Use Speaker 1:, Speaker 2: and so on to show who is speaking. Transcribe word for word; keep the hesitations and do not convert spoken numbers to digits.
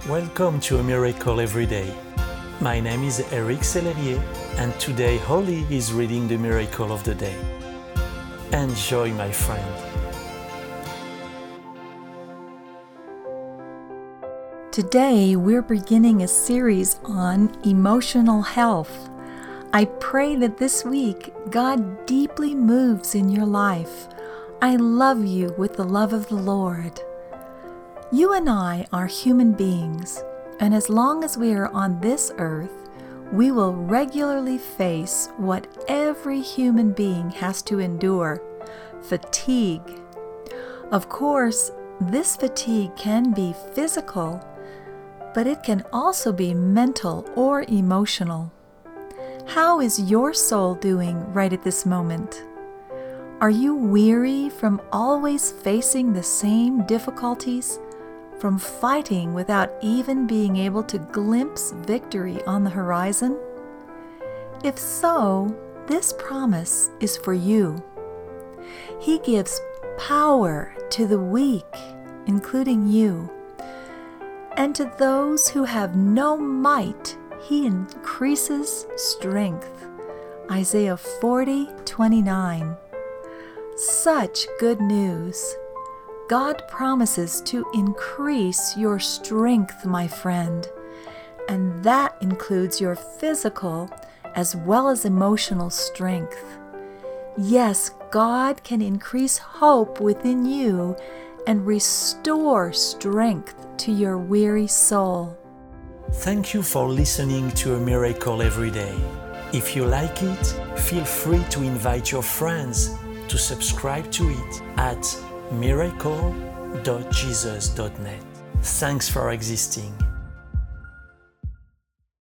Speaker 1: Welcome to A Miracle Every Day. My name is Eric Sellerier, and today Holly is reading the Miracle of the Day. Enjoy, my friend.
Speaker 2: Today we're beginning a series on emotional health. I pray that this week God deeply moves in your life. I love you with the love of the Lord. You and I are human beings, and as long as we are on this earth, we will regularly face what every human being has to endure: fatigue. Of course, this fatigue can be physical, but it can also be mental or emotional. How is your soul doing right at this moment? Are you weary from always facing the same difficulties? From fighting without even being able to glimpse victory on the horizon? If so, this promise is for you. He gives power to the weak, including you. And to those who have no might, He increases strength. Isaiah forty twenty-nine. Such good news. God promises to increase your strength, my friend, and that includes your physical as well as emotional strength. Yes, God can increase hope within you and restore strength to your weary soul.
Speaker 1: Thank you for listening to A Miracle Every Day. If you like it, feel free to invite your friends to subscribe to it at miracle dot jesus dot net. Thanks for existing.